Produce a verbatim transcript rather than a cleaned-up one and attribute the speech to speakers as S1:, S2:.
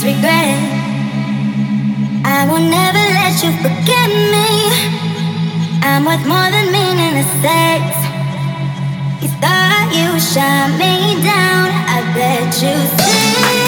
S1: regret. I will never let you forget me. I'm worth more than meaning to sex. You thought you shut me down, I bet you see.